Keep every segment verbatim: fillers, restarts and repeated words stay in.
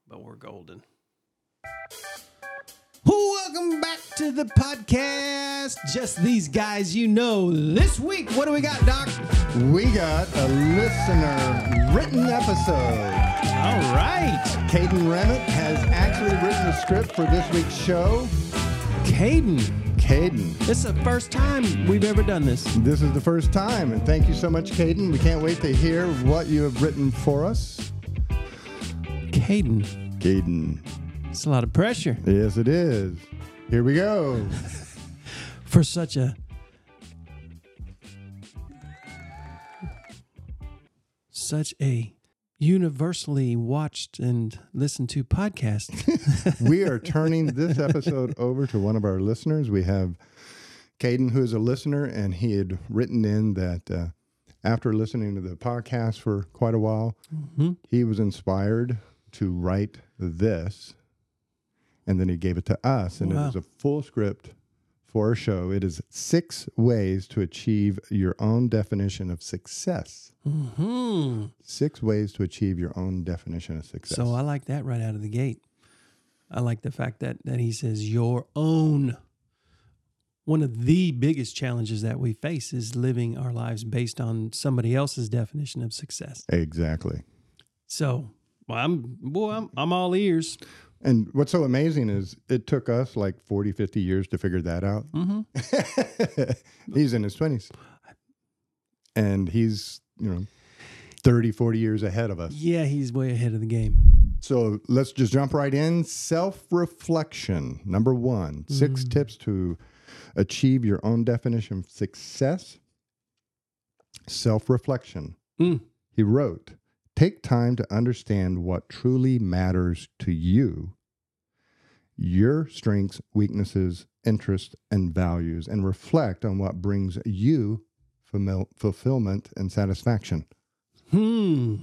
but we're golden. Welcome back to the podcast. Just these guys you know. This week, what do we got, Doc? We got a listener written episode. All right. Caden Remitt has actually written the script for this week's show. Caden. Caden. This is the first time we've ever done this. This is the first time, and thank you so much, Caden. We can't wait to hear what you have written for us. Caden. Caden. It's a lot of pressure. Yes, it is. Here we go. For such a... Such a universally watched and listened to podcast. We are turning this episode over to one of our listeners. We have Caden, who is a listener, and he had written in that uh, after listening to the podcast for quite a while, mm-hmm. he was inspired to write this, and then he gave it to us, and wow. it was a full script for a show. It is six ways to achieve your own definition of success. Mm-hmm. Six ways to achieve your own definition of success. So I like that right out of the gate. I like the fact that, that he says your own. One of the biggest challenges that we face is living our lives based on somebody else's definition of success. Exactly. So well, I'm boy, I'm, I'm all ears. And what's so amazing is it took us like forty, fifty years to figure that out. Mm-hmm. He's in his twenties. And he's, you know, thirty, forty years ahead of us. Yeah, he's way ahead of the game. So let's just jump right in. Self-reflection. Number one, mm. six tips to achieve your own definition of success. Self-reflection. Mm. He wrote, take time to understand what truly matters to you, your strengths, weaknesses, interests, and values, and reflect on what brings you famil- fulfillment and satisfaction. Hmm.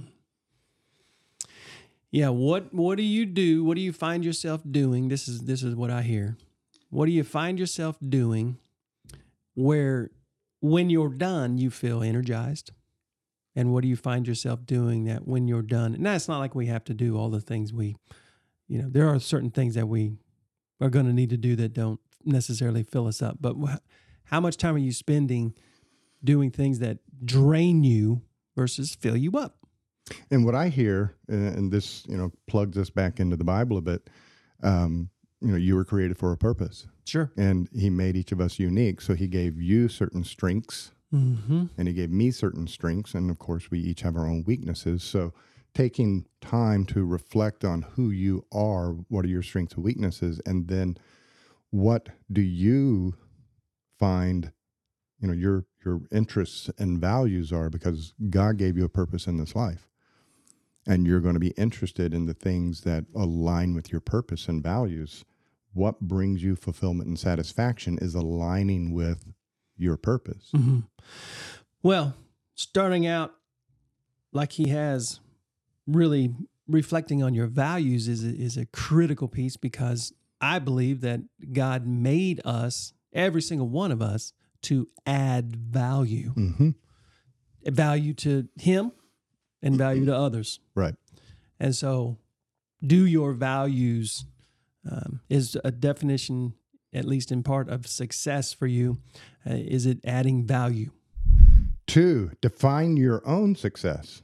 Yeah, what what do you do? What do you find yourself doing? This is this is what I hear. What do you find yourself doing where when you're done, you feel energized? And what do you find yourself doing that when you're done? And that's not like we have to do all the things we, you know, there are certain things that we are going to need to do that don't necessarily fill us up. But how much time are you spending doing things that drain you versus fill you up? And what I hear, and this, you know, plugs us back into the Bible a bit, um, you know, you were created for a purpose. Sure. And he made each of us unique. So he gave you certain strengths. Mm-hmm. And he gave me certain strengths, and of course, we each have our own weaknesses. So taking time to reflect on who you are, what are your strengths and weaknesses, and then what do you find, you know, your your interests and values are, because God gave you a purpose in this life. And you're going to be interested in the things that align with your purpose and values. What brings you fulfillment and satisfaction is aligning with your purpose. Mm-hmm. Well, starting out like he has, really reflecting on your values is a, is a critical piece, because I believe that God made us, every single one of us, to add value. Mm-hmm. Value to him and value to others. Right. And so do your values um, is a definition, at least in part, of success for you. Uh, is it adding value? Two, define your own success.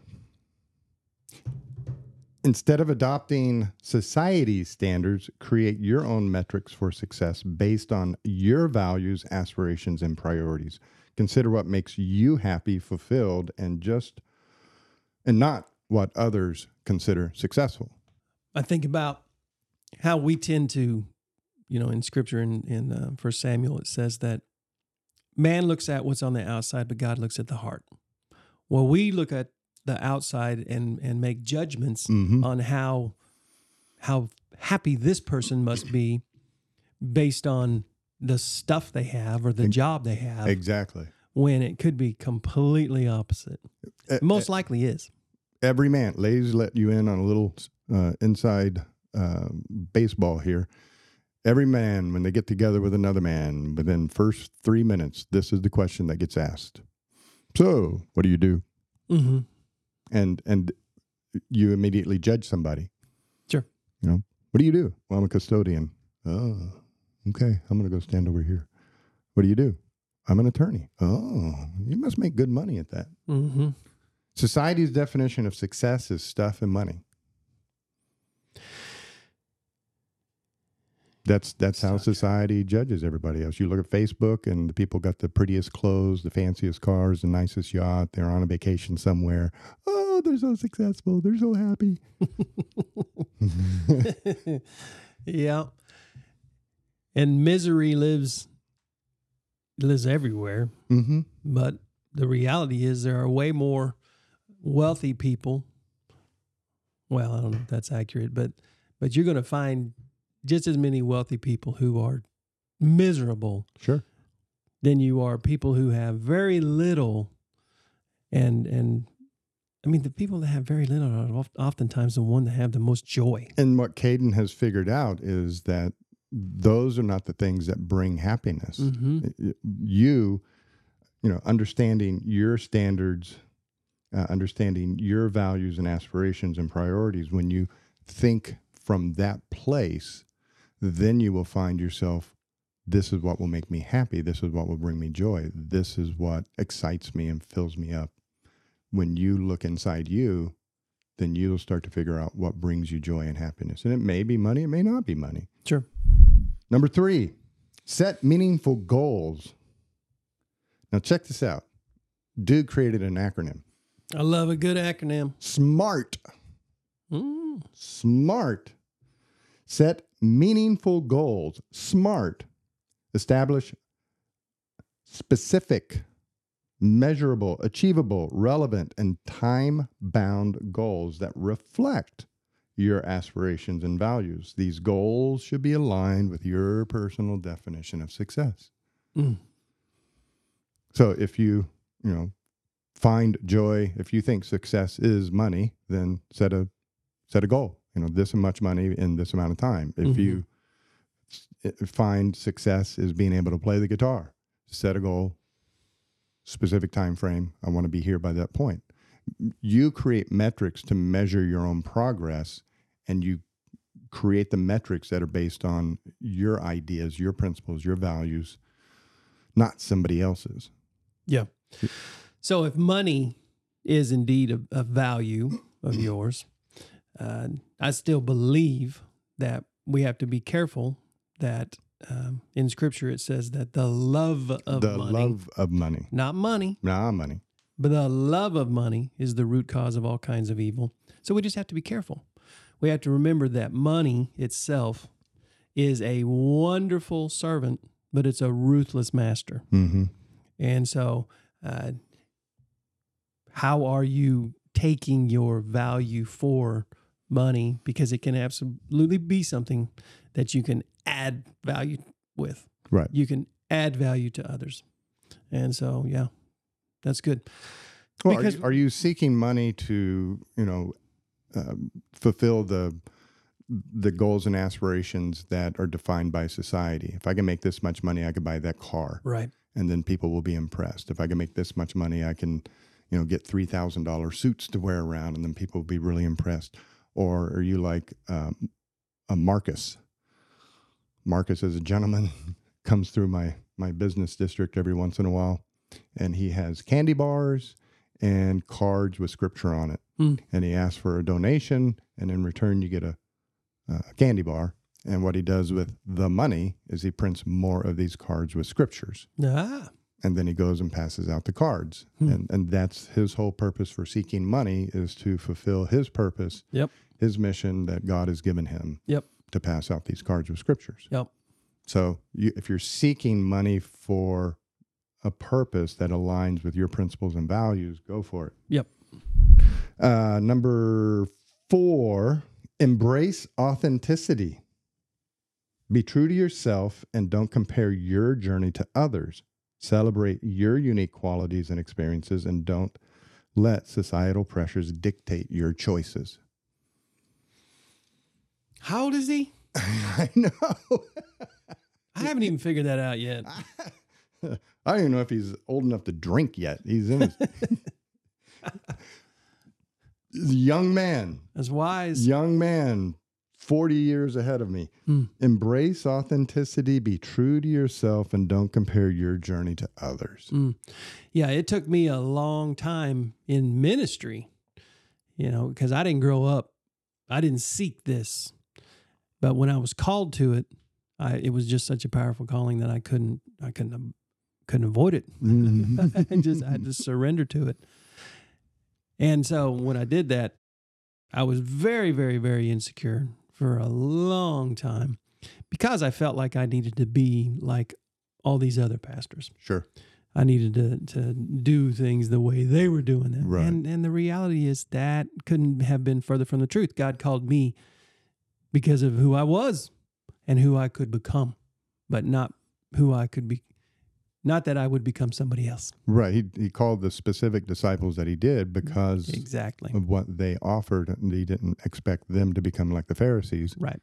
Instead of adopting society's standards, create your own metrics for success based on your values, aspirations, and priorities. Consider what makes you happy, fulfilled, and just, and not what others consider successful. I think about how we tend to, you know, in Scripture, in, in uh, First Samuel, it says that man looks at what's on the outside, but God looks at the heart. Well, we look at the outside and and make judgments mm-hmm. on how how happy this person must be based on the stuff they have or the Ex- job they have. Exactly. When it could be completely opposite. Uh, Most uh, likely is. Every man, ladies, let you in on a little uh, inside uh, baseball here. Every man, when they get together with another man, within first three minutes, this is the question that gets asked. So, what do you do? Mm-hmm. And and you immediately judge somebody. Sure. You know, what do you do? Well, I'm a custodian. Oh, okay. I'm going to go stand over here. What do you do? I'm an attorney. Oh, you must make good money at that. Mm-hmm. Society's definition of success is stuff and money. That's that's how society judges everybody else. You look at Facebook and the people got the prettiest clothes, the fanciest cars, the nicest yacht. They're on a vacation somewhere. Oh, they're so successful. They're so happy. Yeah. And misery lives lives everywhere. Mm-hmm. But the reality is there are way more wealthy people. Well, I don't know if that's accurate, but but you're going to find just as many wealthy people who are miserable Sure. than you are people who have very little. And and I mean, the people that have very little are oft- oftentimes the one that have the most joy. And what Caden has figured out is that those are not the things that bring happiness. Mm-hmm. You, you know, understanding your standards, uh, understanding your values and aspirations and priorities, when you think from that place, then you will find yourself, this is what will make me happy. This is what will bring me joy. This is what excites me and fills me up. When you look inside you, then you'll start to figure out what brings you joy and happiness. And it may be money, it may not be money. Sure. Number three, set meaningful goals. Now check this out. Dude created an acronym. I love a good acronym. SMART. Mm. SMART. Set meaningful goals. SMART. Establish specific, measurable, achievable, relevant, and time-bound goals that reflect your aspirations and values. These goals should be aligned with your personal definition of success. Mm. So if you, you know, find joy, if you think success is money, then set a set a goal. You know, this much money in this amount of time. If Mm-hmm. you s- find success is being able to play the guitar, set a goal, specific time frame. I want to be here by that point. You create metrics to measure your own progress, and you create the metrics that are based on your ideas, your principles, your values, not somebody else's. Yeah. So if money is indeed a, a value of yours, uh, I still believe that we have to be careful that um, in Scripture it says that the love of the money, love of money, not money, nah, money. but the love of money is the root cause of all kinds of evil. So we just have to be careful. We have to remember that money itself is a wonderful servant, but it's a ruthless master. Mm-hmm. And so, uh, how are you taking your value for money? Because it can absolutely be something that you can add value with. Right. You can add value to others. And so, yeah, that's good. Well, Because- are, you, are you seeking money to, you know, um, fulfill the the goals and aspirations that are defined by society? If I can make this much money, I could buy that car, Right. and then people will be impressed. If I can make this much money, I can, you know, get three thousand dollar suits to wear around, and then people will be really impressed. Or are you like um, a Marcus? Marcus is a gentleman, comes through my my business district every once in a while, and he has candy bars and cards with scripture on it. Mm. And he asks for a donation, and in return you get a, a candy bar. And what he does with the money is he prints more of these cards with scriptures. Ah, And then he goes and passes out the cards. Hmm. And and that's his whole purpose for seeking money, is to fulfill his purpose, Yep. his mission that God has given him Yep. to pass out these cards with scriptures. Yep. So you, if you're seeking money for a purpose that aligns with your principles and values, go for it. Yep. Uh, number four, embrace authenticity. Be true to yourself and don't compare your journey to others. Celebrate your unique qualities and experiences, and don't let societal pressures dictate your choices. How old is he? I know. I haven't even figured that out yet. I don't even know if he's old enough to drink yet. He's in his He's a young man. That's wise. Young man, forty years ahead of me. Mm. Embrace authenticity, be true to yourself, and don't compare your journey to others. Mm. Yeah, it took me a long time in ministry, you know, because I didn't grow up, I didn't seek this. But when I was called to it, I, it was just such a powerful calling that I couldn't, I couldn't, couldn't avoid it. I just, I had to surrender to it. And so when I did that, I was very, very, very insecure for a long time because I felt like I needed to be like all these other pastors. Sure. I needed to to do things the way they were doing them. Right. And and the reality is that couldn't have been further from the truth. God called me because of who I was and who I could become, but not who I could be. Not that I would become somebody else. Right. He, he called the specific disciples that he did because Exactly. of what they offered, and he didn't expect them to become like the Pharisees. Right.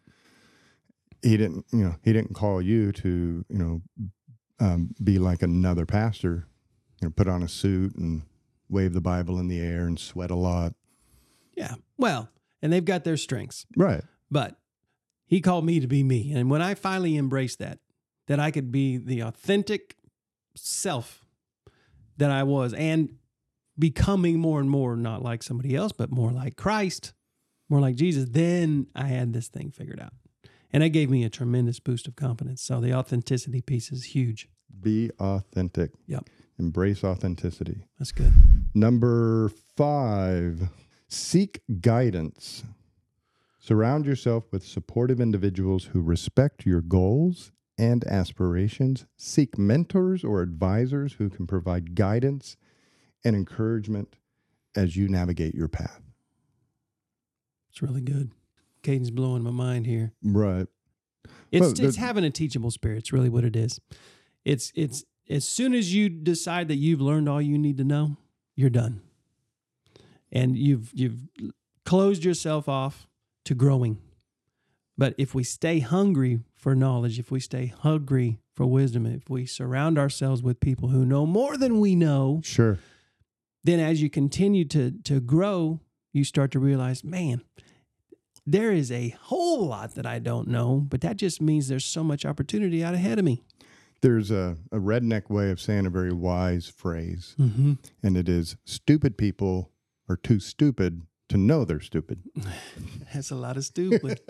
He didn't, you know, he didn't call you to, you know, um, be like another pastor, you know, put on a suit and wave the Bible in the air and sweat a lot. Yeah. Well, and they've got their strengths. Right. But he called me to be me. And when I finally embraced that, that I could be the authentic self that I was and becoming more and more not like somebody else, but more like Christ, more like Jesus, then I had this thing figured out. And it gave me a tremendous boost of confidence. So the authenticity piece is huge. Be authentic. Yep. Embrace authenticity. That's good. Number five, seek guidance. Surround yourself with supportive individuals who respect your goals and aspirations. Seek mentors or advisors who can provide guidance and encouragement as you navigate your path. It's really good. Caden's blowing my mind here. Right. It's Well, it's the- having a teachable spirit. It's really what it is. It's it's as soon as you decide that you've learned all you need to know, you're done. And you've you've closed yourself off to growing. But if we stay hungry for knowledge, if we stay hungry for wisdom, if we surround ourselves with people who know more than we know, Sure. then as you continue to to grow, you start to realize, man, there is a whole lot that I don't know, but that just means there's so much opportunity out ahead of me. There's a, a redneck way of saying a very wise phrase, Mm-hmm. and it is stupid people are too stupid to know they're stupid. That's a lot of stupid.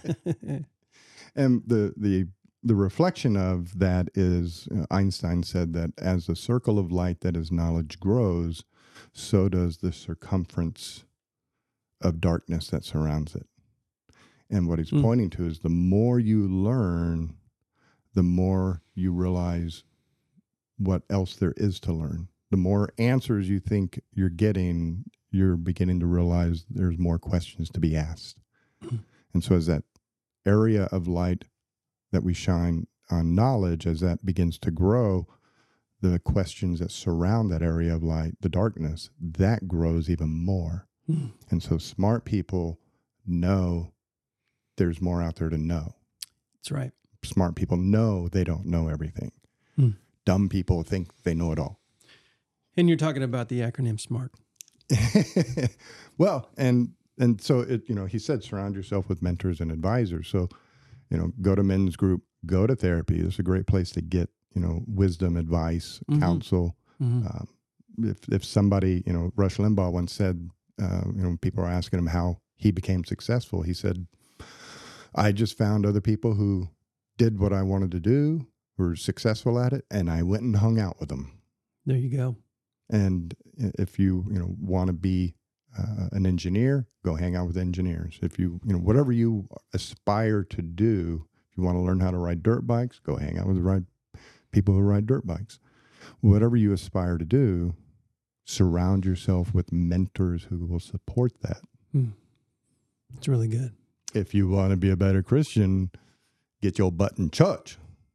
And the the the reflection of that is, uh, Einstein said that as the circle of light that is knowledge grows, so does the circumference of darkness that surrounds it. And what he's Mm. pointing to is the more you learn, the more you realize what else there is to learn. The more answers you think you're getting, you're beginning to realize there's more questions to be asked. Mm. And so as that area of light that we shine on knowledge, as that begins to grow, the questions that surround that area of light, the darkness, that grows even more. Mm. And so smart people know there's more out there to know. That's right. Smart people know they don't know everything. Hmm. Dumb people think they know it all. And you're talking about the acronym SMART. Well, and and so it, you know, he said surround yourself with mentors and advisors. So, you know, go to men's group, go to therapy. It's a great place to get, you know, wisdom, advice, Mhm. counsel. Mm-hmm. Um, if if somebody, you know, Rush Limbaugh once said, uh, you know, people are asking him how he became successful. He said, I just found other people who did what I wanted to do, were successful at it, and I went and hung out with them. There you go. And if you, you know, want to be uh, an engineer, go hang out with engineers. If you, you know, whatever you aspire to do, if you want to learn how to ride dirt bikes, go hang out with the ride people who ride dirt bikes. Whatever you aspire to do, surround yourself with mentors who will support that. Mm. It's really good. If you want to be a better Christian, get your butt in church.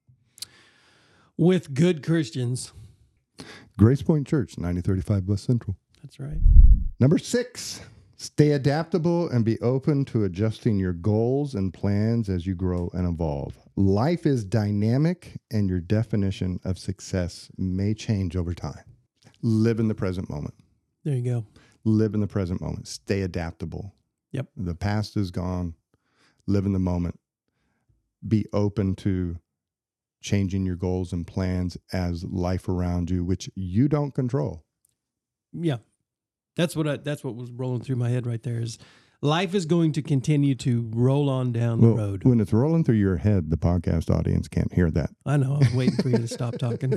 With good Christians. Grace Point Church, ninety thirty-five West Central. That's right. Number six, stay adaptable and be open to adjusting your goals and plans as you grow and evolve. Life is dynamic, and your definition of success may change over time. Live in the present moment. There you go. Live in the present moment. Stay adaptable. Yep. The past is gone. live in the moment, be open to changing your goals and plans as life around you, which you don't control. Yeah. That's what I, that's what was rolling through my head right there is life is going to continue to roll on down Well, the road. when it's rolling through your head, the podcast audience can't hear that. I know. I was waiting for you to stop talking.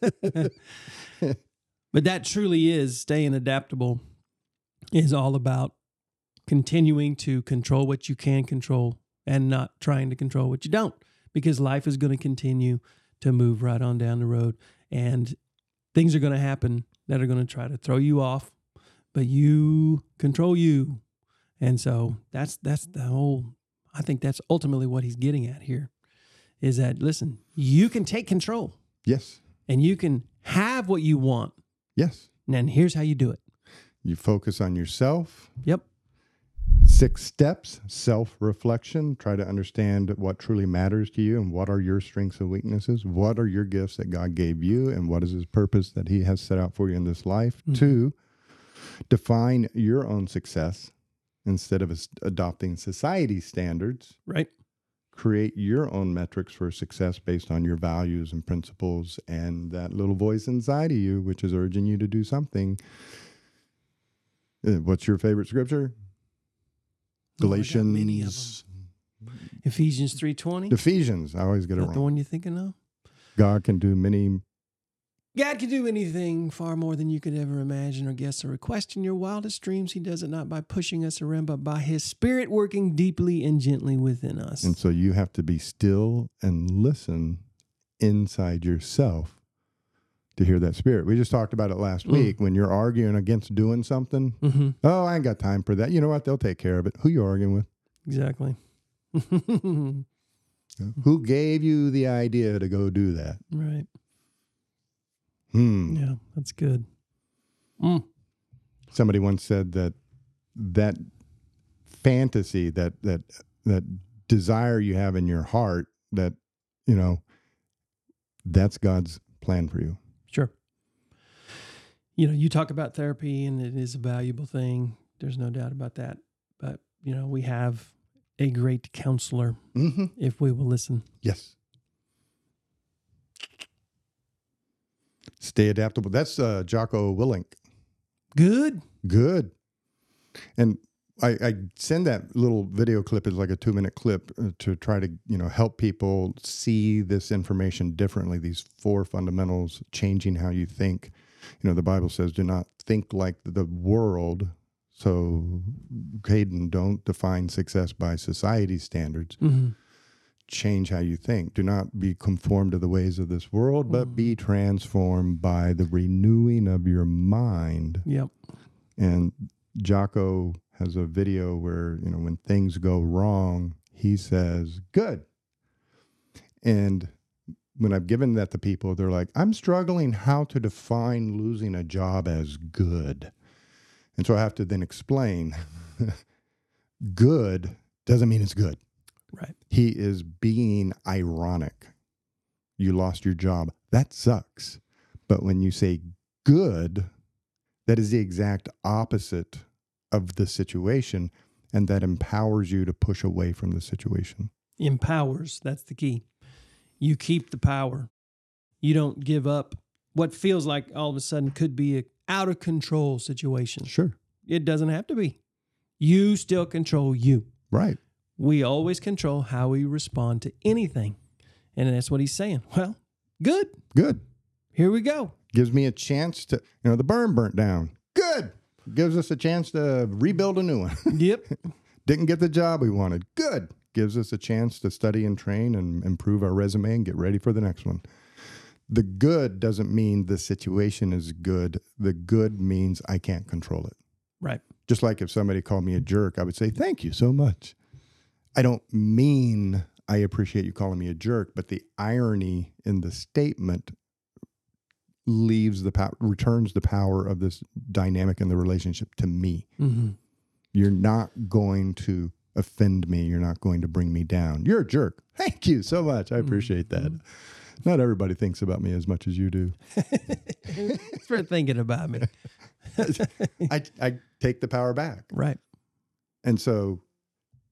But that truly is staying adaptable is all about continuing to control what you can control and not trying to control what you don't, because life is going to continue to move right on down the road and things are going to happen that are going to try to throw you off, but you control you. And so that's, that's the whole, I think that's ultimately what he's getting at here is that, listen, you can take control. Yes. And you can have what you want. Yes. And here's how you do it. You focus on yourself. Yep. Six steps, self-reflection. Try to understand what truly matters to you and what are your strengths and weaknesses. What are your gifts that God gave you and what is his purpose that he has set out for you in this life? Mm-hmm. Two, define your own success instead of adopting society's standards. Right. Create your own metrics for success based on your values and principles and that little voice inside of you, which is urging you to do something. What's your favorite scripture? Oh, Galatians. Many of them. Ephesians three twenty. Ephesians. I always get it Is that wrong. the one you're thinking of? God can do many. God can do anything far more than you could ever imagine or guess or request in your wildest dreams. He does it not by pushing us around, but by his spirit working deeply and gently within us. And so you have to be still and listen inside yourself to hear that spirit. We just talked about it last mm. week. When you're arguing against doing something, mm-hmm. oh, I ain't got time for that. You know what? They'll take care of it. Who you arguing with? Exactly. Who gave you the idea to go do that? Right. Hmm. Yeah, that's good. Mm. Somebody once said that that fantasy, that that that desire you have in your heart, that, you know, that's God's plan for you. Sure. You know, you talk about therapy and it is a valuable thing. There's no doubt about that. But, you know, we have a great counselor mm-hmm. if we will listen. Yes. Stay adaptable. That's uh, Jocko Willink. Good. Good. And I, I send that little video clip as like a two minute clip uh, to try to, you know, help people see this information differently. These four fundamentals, changing how you think. You know, the Bible says, do not think like the world. So, Hayden, don't define success by society's standards. Mm-hmm. Change how you think. Do not be conformed to the ways of this world, but mm. be transformed by the renewing of your mind. Yep. And Jocko has a video where, you know, when things go wrong, he says, good. And when I've given that to people, they're like, I'm struggling how to define losing a job as good. And so I have to then explain, good doesn't mean it's good. Right. He is being ironic. You lost your job. That sucks. But when you say good, that is the exact opposite of the situation, and that empowers you to push away from the situation. Empowers. That's the key. You keep the power. You don't give up what feels like all of a sudden could be an out of control situation. Sure. It doesn't have to be. You still control you. Right. We always control how we respond to anything. And that's what he's saying. Well, good. Good. Here we go. Gives me a chance to, you know, the berm burnt down. Good. Gives us a chance to rebuild a new one. Yep. Didn't get the job we wanted. Good. Gives us a chance to study and train and improve our resume and get ready for the next one. The good doesn't mean the situation is good. The good means I can't control it. Right. Just like if somebody called me a jerk, I would say, thank you so much. I don't mean I appreciate you calling me a jerk, but the irony in the statement leaves the power, returns the power of this dynamic in the relationship to me. Mm-hmm. You're not going to offend me. You're not going to bring me down. You're a jerk. Thank you so much. I appreciate mm-hmm. that. Not everybody thinks about me as much as you do. Thanks for thinking about me. I, I take the power back. Right. And so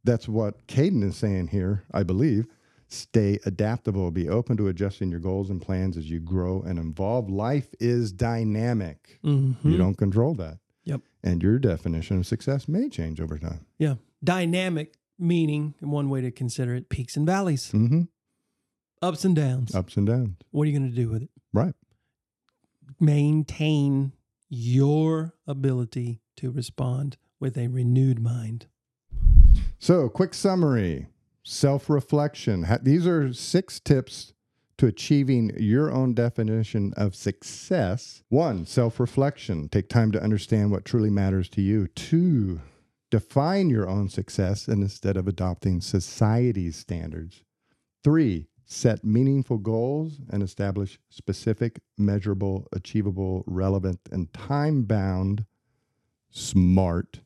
that's what Caden is saying here, I believe. Stay adaptable. Be open to adjusting your goals and plans as you grow and evolve. Life is dynamic. Mm-hmm. You don't control that. Yep. And your definition of success may change over time. Yeah. Dynamic meaning, one way to consider it, peaks and valleys, Mm-hmm. ups and downs. Ups and downs. What are you going to do with it? Right. Maintain your ability to respond with a renewed mind. So, quick summary, self-reflection. Ha- These are six tips to achieving your own definition of success. One, self-reflection. Take time to understand what truly matters to you. Two, define your own success instead of adopting society's standards. Three, set meaningful goals and establish specific, measurable, achievable, relevant, and time-bound, smart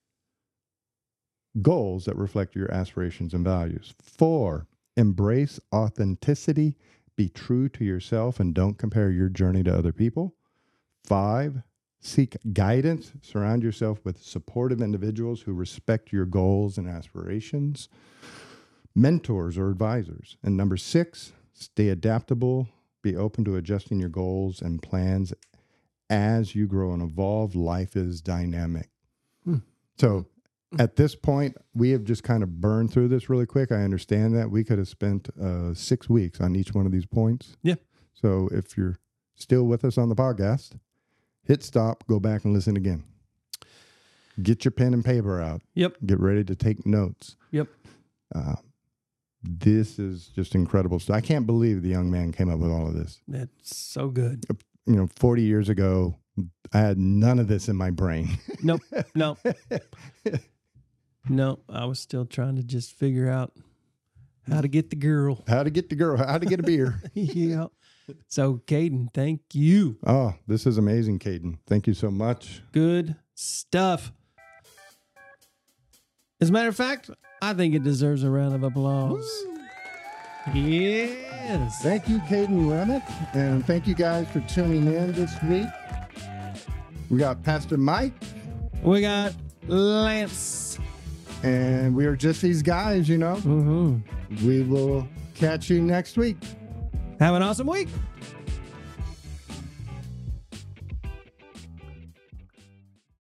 goals that reflect your aspirations and values. Four, embrace authenticity. Be true to yourself and don't compare your journey to other people. Five, seek guidance. Surround yourself with supportive individuals who respect your goals and aspirations, mentors or advisors. And number six, stay adaptable. Be open to adjusting your goals and plans as you grow and evolve. Life is dynamic. Hmm. So at this point, we have just kind of burned through this really quick. I understand that. We could have spent uh, six weeks on each one of these points. Yeah. So if you're still with us on the podcast, hit stop, go back and listen again. Get your pen and paper out. Yep. Get ready to take notes. Yep. Uh, this is just incredible stuff. I can't believe the young man came up with all of this. That's so good. You know, forty years ago, I had none of this in my brain. Nope. No. No. I was still trying to just figure out how to get the girl. How to get the girl, how to get a beer. Yeah. So, Caden, thank you. Oh, this is amazing, Caden. Thank you so much. Good stuff. As a matter of fact, I think it deserves a round of applause. Yes. Thank you, Caden Remick, and thank you guys for tuning in this week. We got Pastor Mike, We got Lance. and we are just these guys, you know. Mm-hmm. We will catch you next week. Have an awesome week.